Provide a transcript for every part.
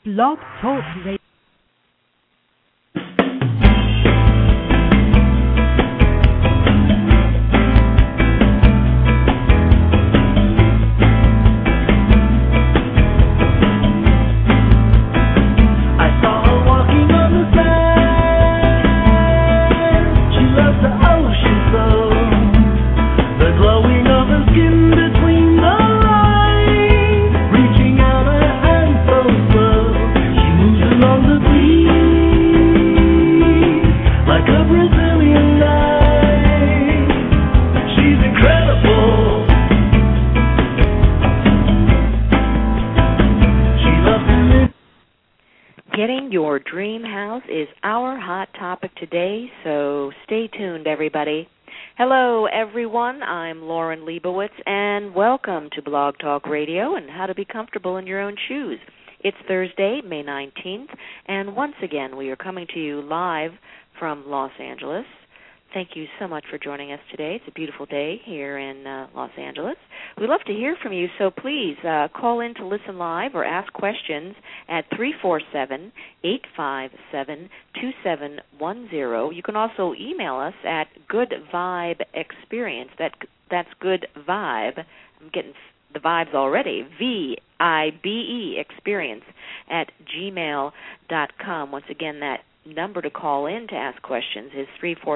Blog Talk Radio. Getting your dream house is our hot topic today, so stay tuned, everybody. Hello, everyone. I'm Lauren Leibowitz, and welcome to Blog Talk Radio and How to Be Comfortable in Your Own Shoes. It's Thursday, May 19th, and once again, we are coming to you live from Los Angeles. Thank you so much for joining us today. It's a beautiful day here in Los Angeles. We'd love to hear from you, so please call in to listen live or ask questions at 347-857-2710. You can also email us at goodvibeexperience. That's good vibe. I'm getting the vibes already. VIBE experience at gmail.com. Once again, that number to call in to ask questions is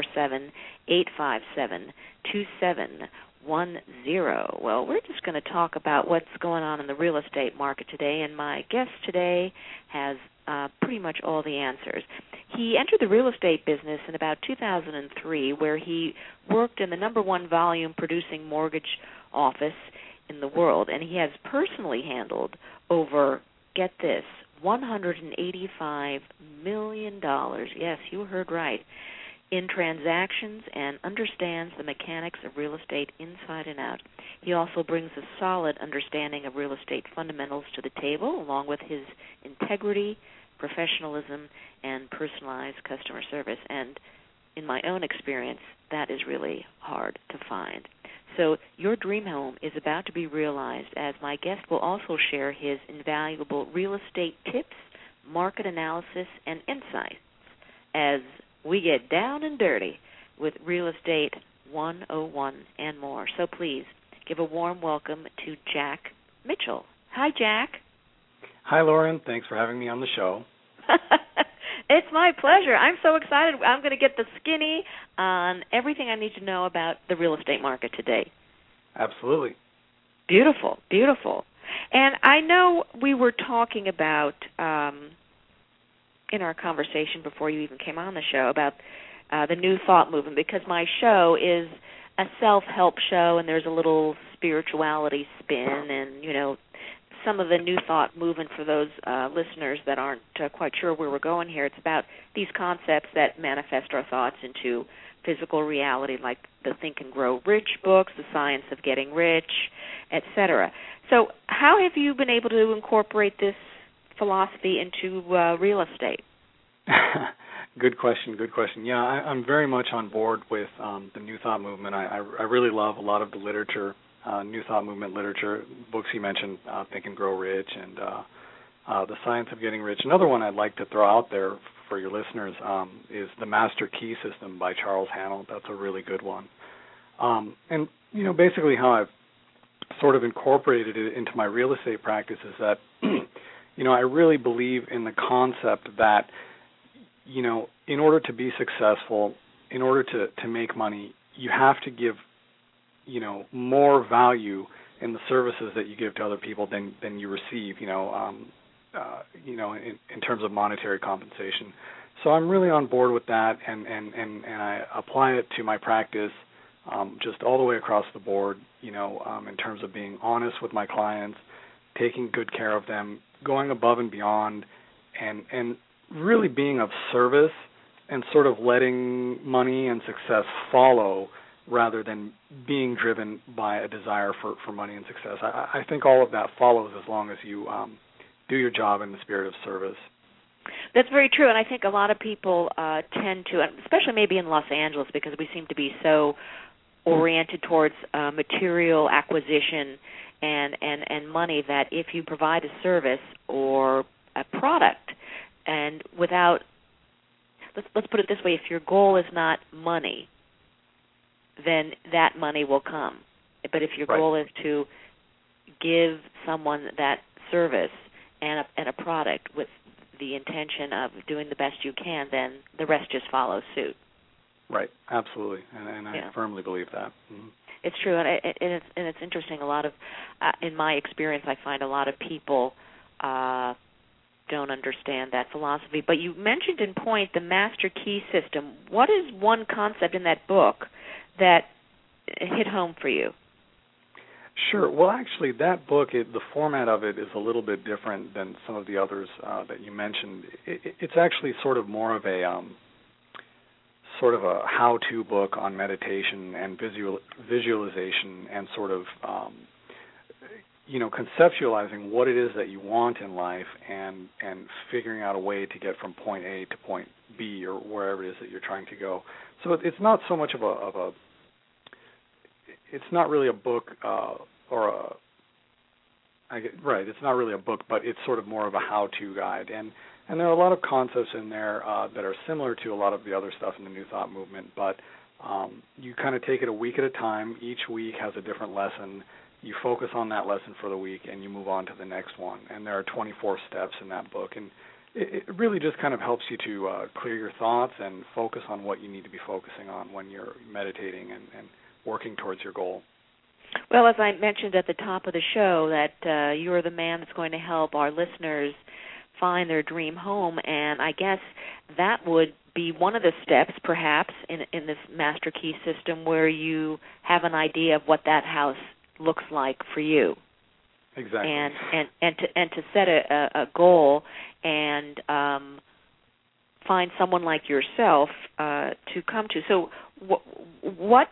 347-857-2710. Well, we're just going to talk about what's going on in the real estate market today, and my guest today has pretty much all the answers. He entered the real estate business in about 2003, where he worked in the number one volume producing mortgage office in the world, and he has personally handled over, get this, $185 million, yes, you heard right, in transactions and understands the mechanics of real estate inside and out. He also brings a solid understanding of real estate fundamentals to the table, along with his integrity, professionalism, and personalized customer service. And in my own experience, that is really hard to find. So your dream home is about to be realized, as my guest will also share his invaluable real estate tips, market analysis, and insights as we get down and dirty with Real Estate 101 and more. So please give a warm welcome to Jack Mitchell. Hi, Jack. Hi, Lauren. Thanks for having me on the show. It's my pleasure. I'm so excited. I'm going to get the skinny on everything I need to know about the real estate market today. Absolutely. Beautiful, beautiful. And I know we were talking about, in our conversation before you even came on the show, about the New Thought movement, because my show is a self-help show, and there's a little spirituality spin, and, you know, some of the New Thought movement for those listeners that aren't quite sure where we're going here. It's about these concepts that manifest our thoughts into physical reality, like the Think and Grow Rich books, the Science of Getting Rich, etc. So how have you been able to incorporate this philosophy into real estate? Good question. Yeah, I'm very much on board with the New Thought movement. I really love a lot of the literature, New Thought movement literature, books you mentioned, Think and Grow Rich, and the Science of Getting Rich. Another one I'd like to throw out there for your listeners is the Master Key System by Charles Haanel. That's a really good one. And, you know, basically how I've sort of incorporated it into my real estate practice is that, you know, I really believe in the concept that, you know, in order to be successful, in order to make money, you have to give, you know, more value in the services that you give to other people than you receive, in terms of monetary compensation. So I'm really on board with that, and I apply it to my practice just all the way across the board, in terms of being honest with my clients, taking good care of them, going above and beyond, and really being of service and sort of letting money and success follow rather than being driven by a desire for money and success. I think all of that follows as long as you do your job in the spirit of service. That's very true, and I think a lot of people tend to, especially maybe in Los Angeles, because we seem to be so oriented towards material acquisition and money, that if you provide a service or a product without, let's put it this way, if your goal is not money, then that money will come. But if your goal is to give someone that service and a product with the intention of doing the best you can, then the rest just follows suit. Right, absolutely, and I firmly believe that. Mm-hmm. It's true, and it's interesting. A lot of, in my experience, I find a lot of people don't understand that philosophy. But you mentioned in point the master key system. What is one concept in that book that hit home for you? Sure. Well, actually, that book, the format of it is a little bit different than some of the others that you mentioned. It's actually sort of more of a how-to book on meditation and visualization and sort of conceptualizing what it is that you want in life and figuring out a way to get from point A to point B or wherever it is that you're trying to go. So it's not so much of a it's not really a book it's not really a book, but it's sort of more of a how-to guide. And there are a lot of concepts in there that are similar to a lot of the other stuff in the New Thought movement, but you kind of take it a week at a time. Each week has a different lesson. You focus on that lesson for the week, and you move on to the next one. And there are 24 steps in that book, and it really just kind of helps you to clear your thoughts and focus on what you need to be focusing on when you're meditating and working towards your goal. Well, as I mentioned at the top of the show, that you're the man that's going to help our listeners find their dream home, and I guess that would be one of the steps, perhaps, in this master key system where you have an idea of what that house looks like for you. Exactly. And to set a goal and find someone like yourself to come to. So what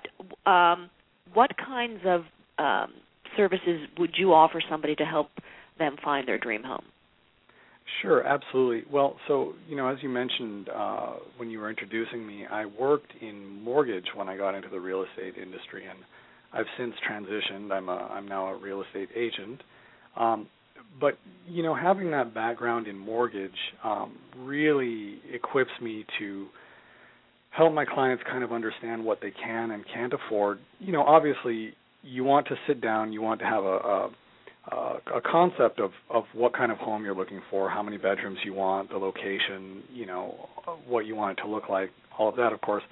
kinds of services would you offer somebody to help them find their dream home? Sure, absolutely. Well, so, as you mentioned when you were introducing me, I worked in mortgage when I got into the real estate industry, and I've since transitioned. I'm now a real estate agent. But, having that background in mortgage really equips me to help my clients kind of understand what they can and can't afford. Obviously, you want to sit down, you want to have a concept of what kind of home you're looking for, how many bedrooms you want, the location, what you want it to look like, all of that, of course,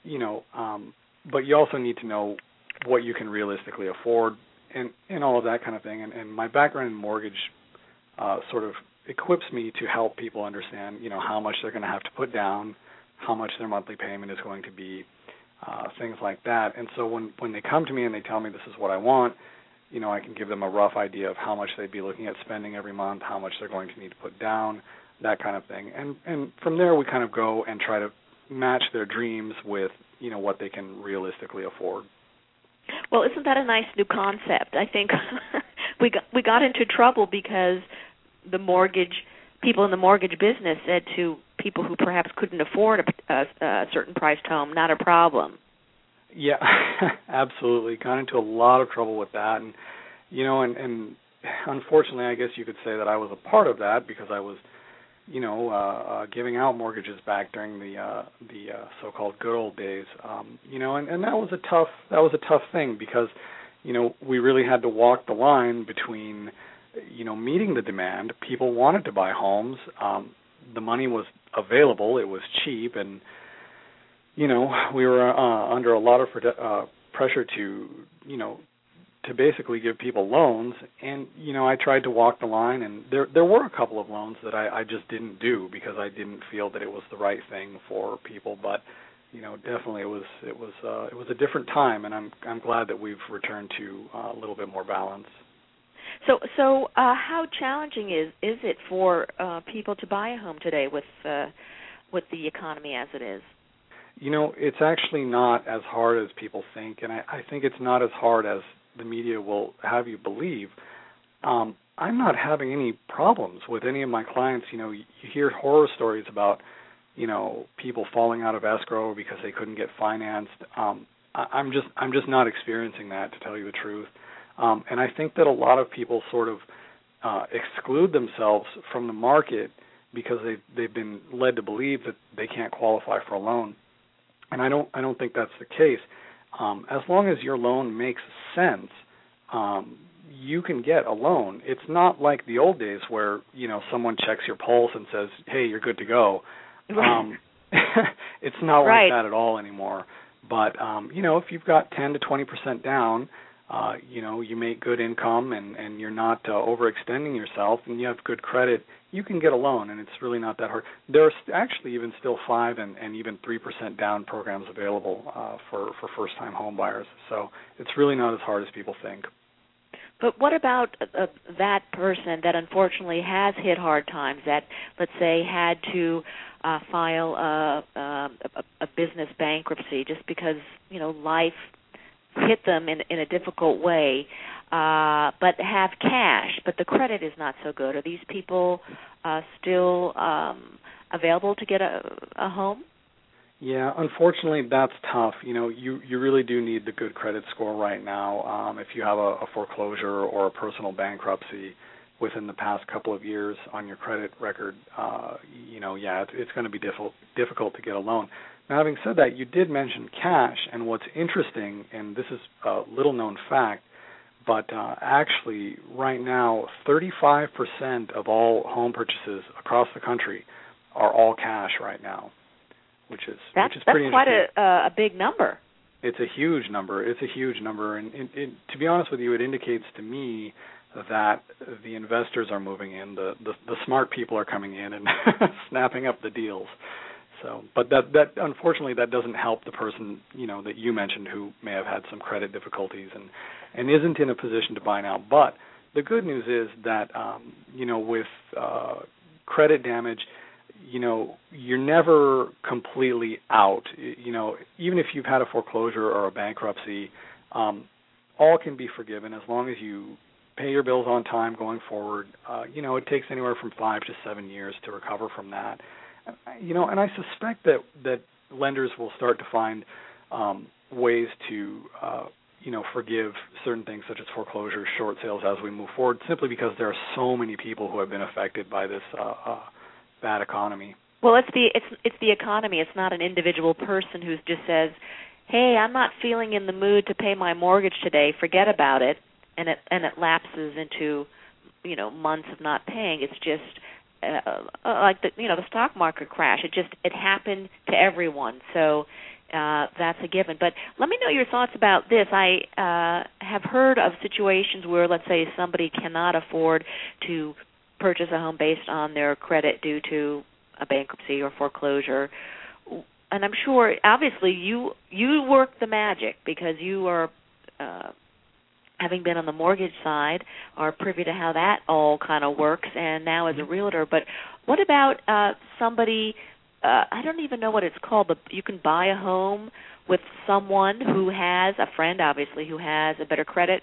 but you also need to know what you can realistically afford and all of that kind of thing. And my background in mortgage sort of equips me to help people understand, how much they're going to have to put down, how much their monthly payment is going to be, things like that. And so when they come to me and they tell me this is what I want, I can give them a rough idea of how much they'd be looking at spending every month, how much they're going to need to put down, that kind of thing. And from there we kind of go and try to match their dreams with, what they can realistically afford. Well, isn't that a nice new concept? I think we got into trouble because people in the mortgage business said to people who perhaps couldn't afford a certain priced home, not a problem. Yeah, absolutely. Got into a lot of trouble with that, and and unfortunately, I guess you could say that I was a part of that because I was, giving out mortgages back during the so-called good old days, and that was a tough thing because, we really had to walk the line between, meeting the demand. People wanted to buy homes. The money was available. It was cheap, and we were under a lot of pressure to basically give people loans, and I tried to walk the line, and there were a couple of loans that I just didn't do because I didn't feel that it was the right thing for people. But definitely it was a different time, and I'm glad that we've returned to a little bit more balance. So how challenging is it for people to buy a home today with the economy as it is? It's actually not as hard as people think, and I think it's not as hard as the media will have you believe. I'm not having any problems with any of my clients. You hear horror stories about, people falling out of escrow because they couldn't get financed. I'm just not experiencing that, to tell you the truth. And I think that a lot of people sort of exclude themselves from the market because they've been led to believe that they can't qualify for a loan. And I don't think that's the case. As long as your loan makes sense, you can get a loan. It's not like the old days where, someone checks your pulse and says, "Hey, you're good to go." It's not like that at all anymore. But if you've got 10 to 20% down, you make good income and you're not overextending yourself and you have good credit, you can get a loan, and it's really not that hard. There's actually even still 5 and even 3% down programs available for first-time home buyers. So it's really not as hard as people think. But what about that person that unfortunately has hit hard times, that, let's say, had to file a business bankruptcy just because, life hit them in a difficult way, but have cash, but the credit is not so good? Are these people still available to get a home? Yeah, unfortunately, that's tough. You really do need the good credit score right now. If you have a foreclosure or a personal bankruptcy within the past couple of years on your credit record, it's going to be difficult to get a loan. Now, having said that, you did mention cash, and what's interesting, and this is a little-known fact, but actually, right now, 35% of all home purchases across the country are all cash right now, which is pretty interesting. That's quite a big number. It's a huge number. And to be honest with you, it indicates to me that the investors are moving in, the smart people are coming in and snapping up the deals. So, but that unfortunately that doesn't help the person that you mentioned who may have had some credit difficulties and isn't in a position to buy now. But the good news is that with credit damage, you're never completely out. Even if you've had a foreclosure or a bankruptcy, all can be forgiven as long as you pay your bills on time going forward. It takes anywhere from 5 to 7 years to recover from that. And I suspect that lenders will start to find ways to, forgive certain things such as foreclosure, short sales as we move forward, simply because there are so many people who have been affected by this bad economy. Well, it's the economy. It's not an individual person who just says, "Hey, I'm not feeling in the mood to pay my mortgage today. Forget about it," and it lapses into months of not paying. It's just like the stock market crash. It happened to everyone. So that's a given. But let me know your thoughts about this. I have heard of situations where, let's say, somebody cannot afford to purchase a home based on their credit due to a bankruptcy or foreclosure. And I'm sure, obviously, you work the magic because you are, having been on the mortgage side, are privy to how that all kind of works, and now as a realtor. But what about somebody, I don't even know what it's called, but you can buy a home with someone who has, a friend obviously, who has a better credit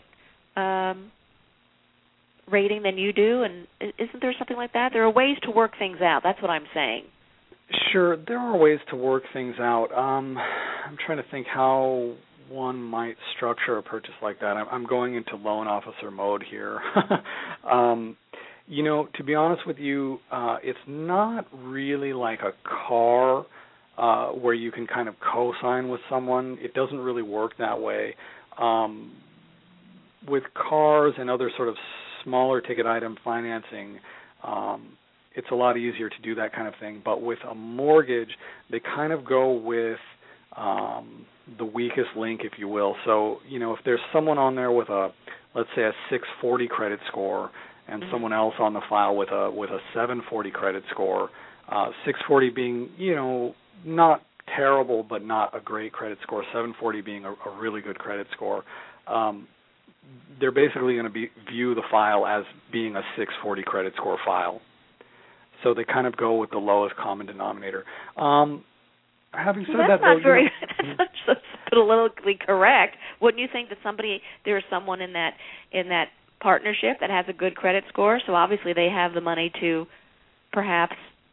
rating than you do, and isn't there something like that? There are ways to work things out. That's what I'm saying. Sure, there are ways to work things out. I'm trying to think how one might structure a purchase like that. I'm going into loan officer mode here. To be honest with you, it's not really like a car where you can kind of co-sign with someone. It doesn't really work that way. With cars and other sort of smaller ticket item financing, it's a lot easier to do that kind of thing. But with a mortgage, they kind of go with the weakest link, if you will. So, if there's someone on there with let's say a 640 credit score, and someone else on the file with a 740 credit score, 640 being, not terrible but not a great credit score, 740 being a really good credit score, they're basically going to view the file as being a 640 credit score file. So they kind of go with the lowest common denominator. Having said that, that's not so politically correct. Wouldn't you think that there's someone in that partnership that has a good credit score, so obviously they have the money to perhaps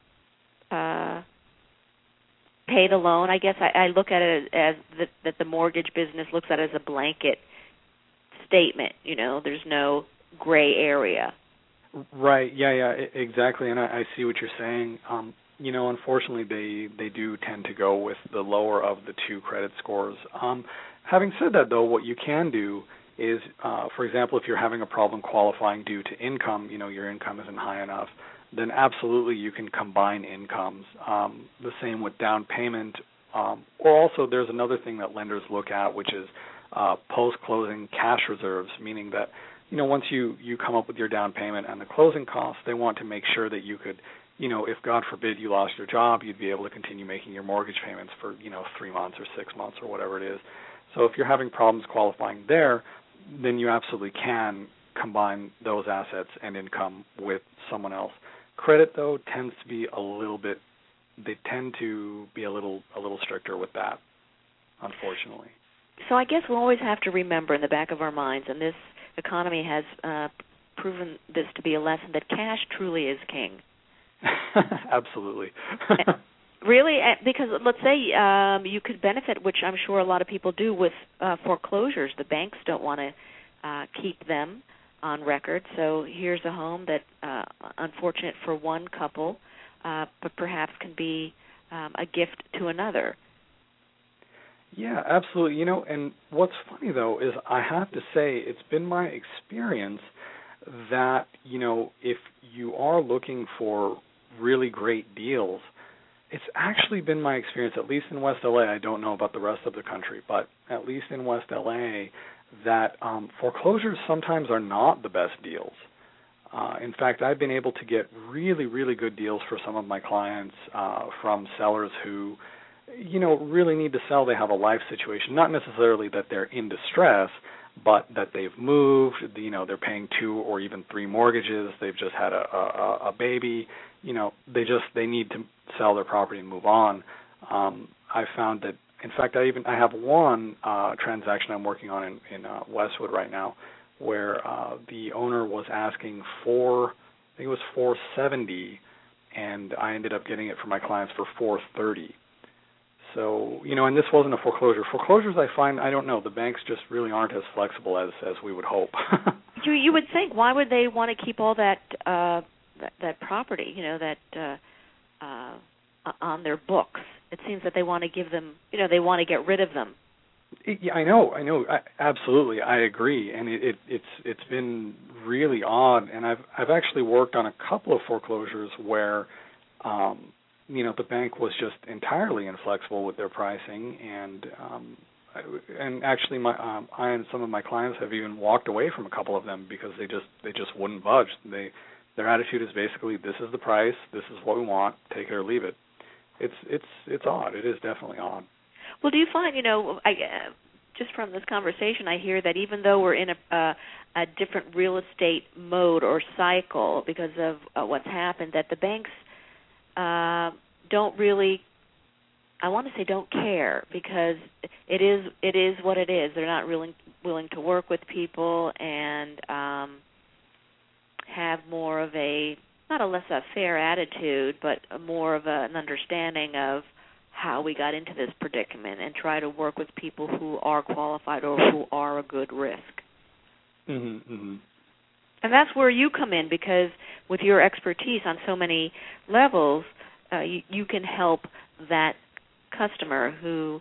pay the loan? I guess I look at it as that the mortgage business looks at it as a blanket statement. There's no gray area. Right. Yeah. Exactly. And I see what you're saying. Unfortunately, they do tend to go with the lower of the two credit scores. Having said that, though, what you can do is, for example, if you're having a problem qualifying due to income, your income isn't high enough, then absolutely you can combine incomes. The same with down payment. Or also there's another thing that lenders look at, which is post-closing cash reserves, meaning that once you come up with your down payment and the closing costs, they want to make sure that you could, if God forbid you lost your job, you'd be able to continue making your mortgage payments for 3 months or 6 months or whatever it is. So if you're having problems qualifying there, then you absolutely can combine those assets and income with someone else. Credit, though, tends to be a little stricter with that, unfortunately. So I guess we'll always have to remember in the back of our minds, and this economy has proven this to be a lesson, that cash truly is king. Absolutely. Really, because let's say you could benefit, which I'm sure a lot of people do, with foreclosures. The banks don't want to keep them on record. So here's a home that, unfortunate for one couple, but perhaps can be a gift to another. Yeah, absolutely. And what's funny, though, is I have to say it's been my experience that, if you are looking for really great deals, it's actually been my experience, at least in West LA, I don't know about the rest of the country, but at least in West LA, that foreclosures sometimes are not the best deals. In fact, I've been able to get really, really good deals for some of my clients from sellers who, really need to sell. They have a life situation, not necessarily that they're in distress, but that they've moved, they're paying 2 or even 3 mortgages, they've just had a baby, they need to sell their property and move on. I found that, in fact, I have one transaction I'm working on in Westwood right now, where the owner was asking for, I think it was $470, and I ended up getting it for my clients for $430. So, and this wasn't a foreclosure. Foreclosures, I find, I don't know, the banks just really aren't as flexible as we would hope. You would think, why would they want to keep all that property, on their books? It seems that they want to give them, they want to get rid of them. Yeah, I know. Absolutely, I agree, and it's been really odd. And I've actually worked on a couple of foreclosures where, the bank was just entirely inflexible with their pricing, and actually, I and some of my clients have even walked away from a couple of them because they just wouldn't budge. Their attitude is basically, this is the price, this is what we want, take it or leave it. It's odd. It is definitely odd. Well, do you find, just from this conversation, I hear that even though we're in a different real estate mode or cycle because of what's happened, that the banks don't really, I want to say don't care, because it is what it is. They're not really willing to work with people and have more of a, not a laissez-faire attitude, but more of an understanding of how we got into this predicament, and try to work with people who are qualified or who are a good risk. Mm-hmm, mm-hmm. And that's where you come in, because with your expertise on so many levels, you can help that customer who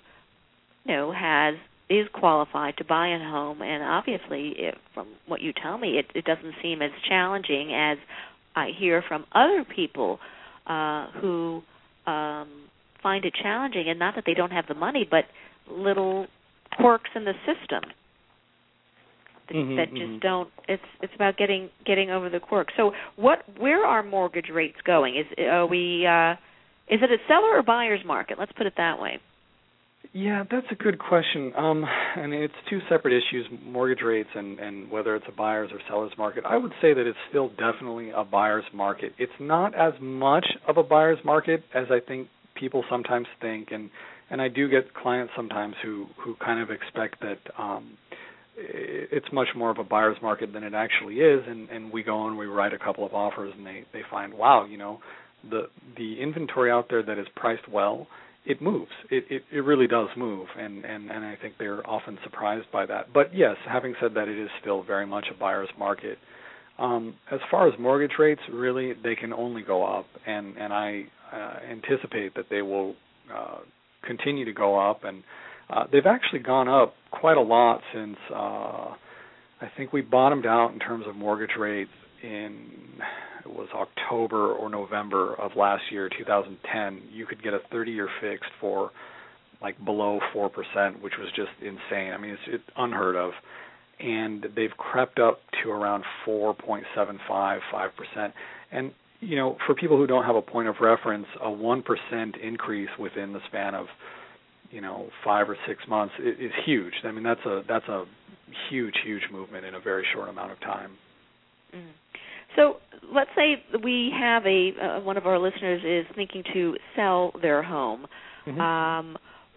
is qualified to buy a home. And obviously, from what you tell me, it doesn't seem as challenging as I hear from other people who find it challenging, and not that they don't have the money, but little quirks in the system that just don't. It's about getting over the quirks. So where are mortgage rates going? Is it a seller or buyer's market? Let's put it that way. Yeah, that's a good question. And it's two separate issues, mortgage rates and whether it's a buyer's or seller's market. I would say that it's still definitely a buyer's market. It's not as much of a buyer's market as I think people sometimes think, and I do get clients sometimes who kind of expect that it's much more of a buyer's market than it actually is, and we go and we write a couple of offers, and they find, wow, the inventory out there that is priced well, it moves. It really does move, and I think they're often surprised by that. But yes, having said that, it is still very much a buyer's market. As far as mortgage rates, really, they can only go up, and I anticipate that they will continue to go up, and they've actually gone up quite a lot since I think we bottomed out in terms of mortgage rates it was October or November of last year, 2010. You could get a 30-year fixed for like below 4%, which was just insane. I mean, it's unheard of. And they've crept up to around 4.75, 5%. And, you know, for people who don't have a point of reference, a 1% increase within the span of, 5 or 6 months is huge. I mean, that's a huge, huge movement in a very short amount of time. Mm. So let's say we have one of our listeners is thinking to sell their home. Mm-hmm.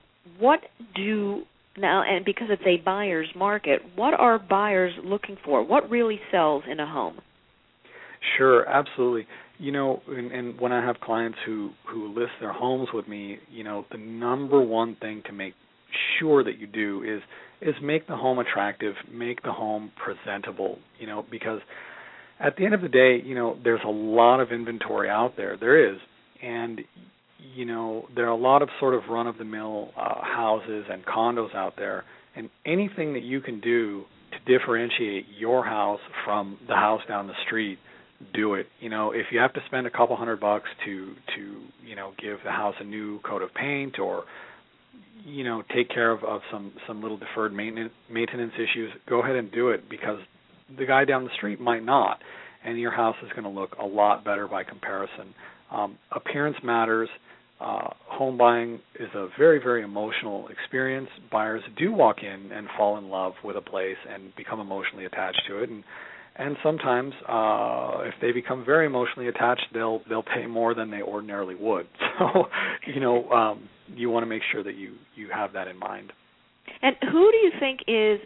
Now, and because it's a buyer's market, what are buyers looking for? What really sells in a home? Sure, absolutely. And when I have clients who list their homes with me, the number one thing to make sure that you do is make the home attractive, make the home presentable, because at the end of the day, there's a lot of inventory out there. There is. And there are a lot of sort of run-of-the-mill houses and condos out there, and anything that you can do to differentiate your house from the house down the street, do it. If you have to spend a couple $100 to give the house a new coat of paint or take care of some little deferred maintenance issues, go ahead and do it, because the guy down the street might not, and your house is going to look a lot better by comparison. Appearance matters. Home buying is a very, very emotional experience. Buyers do walk in and fall in love with a place and become emotionally attached to it, and sometimes if they become very emotionally attached, they'll pay more than they ordinarily would. So you want to make sure that you have that in mind. And who do you think is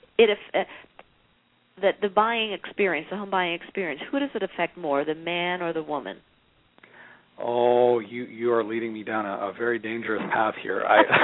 that the buying experience, the home buying experience, who does it affect more, the man or the woman? Oh, you are leading me down a very dangerous path here.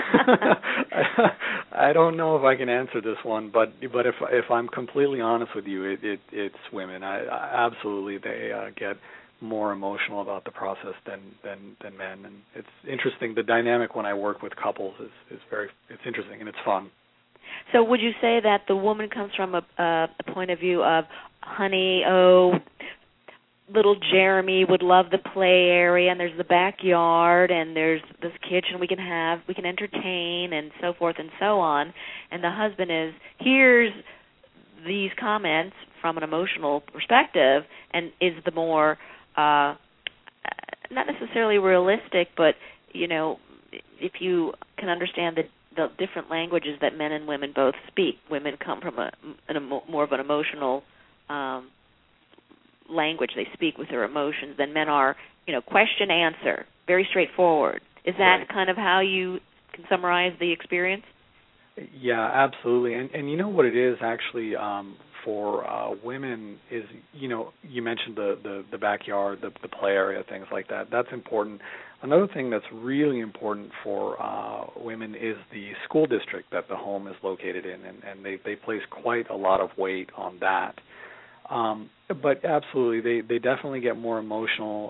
I don't know if I can answer this one, but if I'm completely honest with you, it's women. Absolutely, they get more emotional about the process than men, and it's interesting. The dynamic when I work with couples is it's interesting and it's fun. So would you say that the woman comes from a point of view of, honey, little Jeremy would love the play area, and there's the backyard, and there's this kitchen we can entertain, and so forth and so on, and the husband is, here's these comments from an emotional perspective, and is the more, not necessarily realistic, but, if you can understand the different languages that men and women both speak. Women come from more of an emotional language. They speak with their emotions. Than men are, question, answer, very straightforward. Is that right. kind of how you can summarize the experience? Yeah, absolutely. And you know what it is actually for women is, you mentioned the backyard, the play area, things like that. That's important. Another thing that's really important for women is the school district that the home is located in, and they place quite a lot of weight on that. But absolutely, they definitely get more emotional,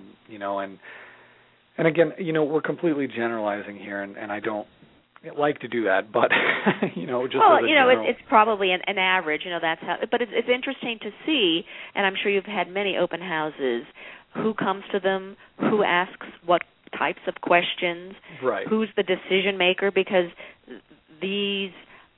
and again, we're completely generalizing here, and I don't like to do that, but it's probably an average. That's how. But it's interesting to see, and I'm sure you've had many open houses. Who comes to them? Who asks what types of questions? Right. Who's the decision maker? Because these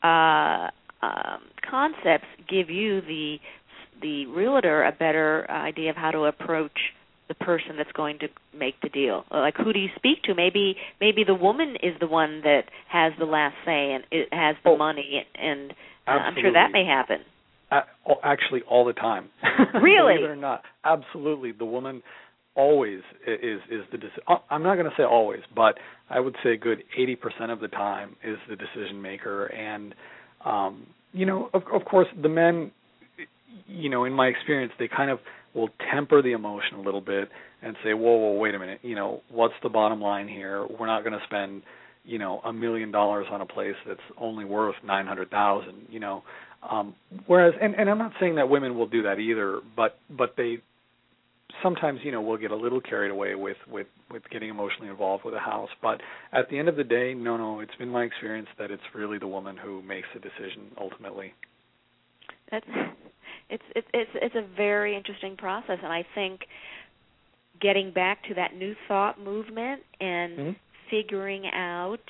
concepts give you the realtor a better idea of how to approach the person that's going to make the deal. Like, who do you speak to? Maybe the woman is the one that has the last say and it has the money, and I'm sure that may happen. Actually, all the time. Really? Believe it or not, absolutely. The woman always is the I'm not going to say always, but I would say a good 80% of the time is the decision maker. And of course, the men, in my experience, they kind of will temper the emotion a little bit and say, whoa, wait a minute, what's the bottom line here? We're not going to spend, $1 million on a place that's only worth $900,000. Whereas, and I'm not saying that women will do that either, but they sometimes, will get a little carried away with getting emotionally involved with a house. But at the end of the day, no, it's been my experience that it's really the woman who makes the decision ultimately. It's a very interesting process, and I think getting back to that new thought movement and figuring out,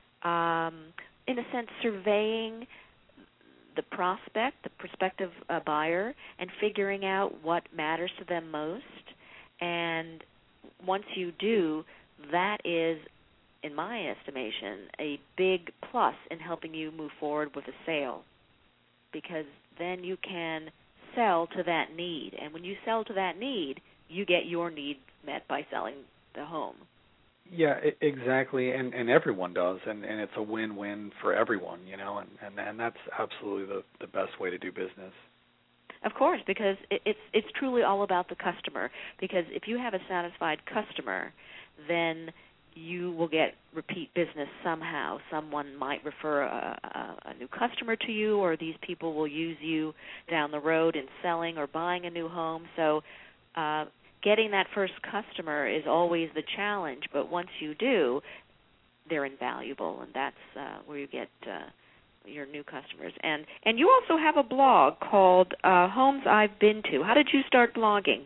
in a sense, surveying the prospective buyer, and figuring out what matters to them most. And once you do, that is, in my estimation, a big plus in helping you move forward with a sale, because then you can sell to that need. And when you sell to that need, you get your need met by selling the home. Yeah, exactly, and everyone does, and it's a win-win for everyone, and that's absolutely the best way to do business. Of course, because it's truly all about the customer. Because if you have a satisfied customer, then you will get repeat business somehow. Someone might refer a new customer to you, or these people will use you down the road in selling or buying a new home. So getting that first customer is always the challenge, but once you do, they're invaluable, and that's where you get your new customers. And you also have a blog called Homes I've Been To. How did you start blogging?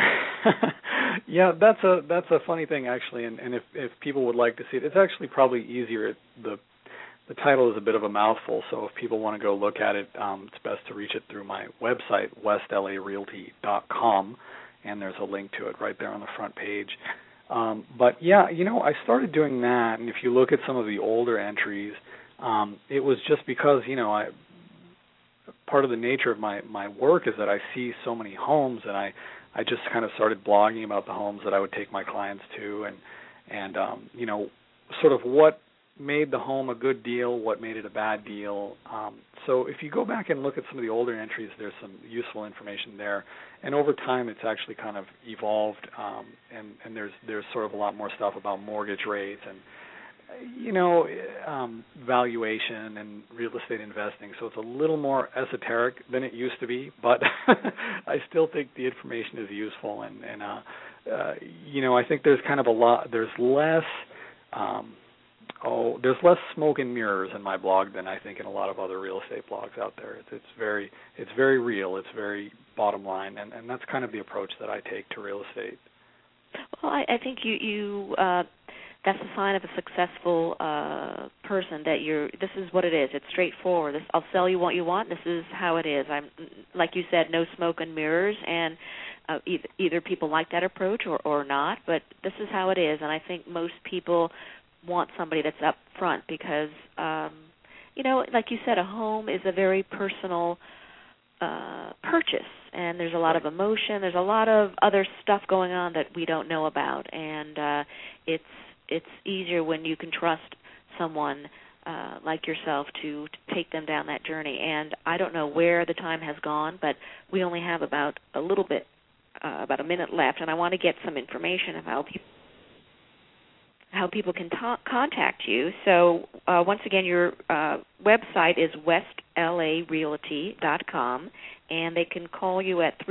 Yeah, that's a funny thing, actually, and if people would like to see it, it's actually probably easier. The title is a bit of a mouthful, so if people want to go look at it, it's best to reach it through my website, westlarealty.com, and there's a link to it right there on the front page. But yeah, I started doing that, and if you look at some of the older entries, it was just because, part of the nature of my work is that I see so many homes, and I just kind of started blogging about the homes that I would take my clients to, and sort of what made the home a good deal, what made it a bad deal. So if you go back and look at some of the older entries, there's some useful information there. And over time, it's actually kind of evolved, and there's sort of a lot more stuff about mortgage rates and valuation and real estate investing. So it's a little more esoteric than it used to be, but I still think the information is useful. And I think there's kind of there's less smoke and mirrors in my blog than I think in a lot of other real estate blogs out there. It's very real. It's very bottom line, and that's kind of the approach that I take to real estate. Well, I think you that's a sign of a successful person, that this is what it is. It's straightforward. I'll sell you what you want. This is how it is. I'm, like you said, no smoke and mirrors, and either people like that approach or not, but this is how it is. And I think most people want somebody that's up front because, like you said, a home is a very personal purchase, and there's a lot of emotion. There's a lot of other stuff going on that we don't know about, and it's easier when you can trust someone like yourself to take them down that journey. And I don't know where the time has gone, but we only have about a minute left, and I want to get some information about how people can contact you. So once again, your website is westlarealty.com, and they can call you at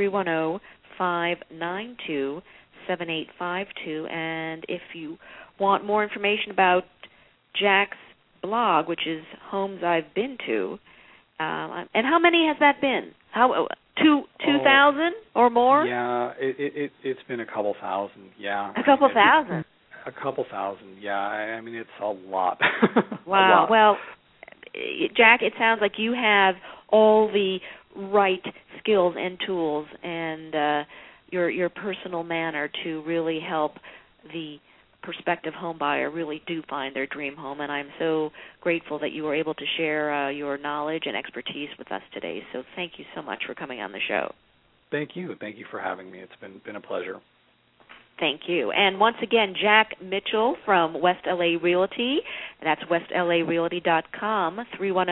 310-592-7852. And if you want more information about Jack's blog, which is Homes I've Been To, and how many has that been? 2,000 or more? Yeah, it's been a couple thousand. Yeah, a couple thousand. A couple thousand, yeah. I mean, it's a lot. Wow. A lot. Well, Jack, it sounds like you have all the right skills and tools and your personal manner to really help the prospective home buyer really do find their dream home. And I'm so grateful that you were able to share your knowledge and expertise with us today. So thank you so much for coming on the show. Thank you. Thank you for having me. It's been a pleasure. Thank you. And once again, Jack Mitchell from West LA Realty. That's westlarealty.com,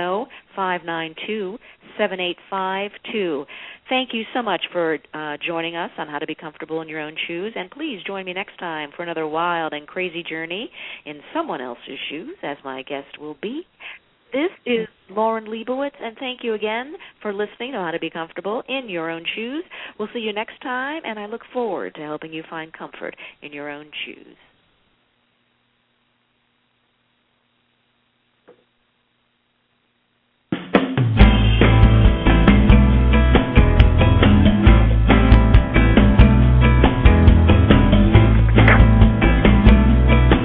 310-592-7852. Thank you so much for joining us on How to Be Comfortable in Your Own Shoes. And please join me next time for another wild and crazy journey in someone else's shoes, as my guest will be This is Lauren Leibowitz, and thank you again for listening to How to Be Comfortable in Your Own Shoes. We'll see you next time, and I look forward to helping you find comfort in your own shoes.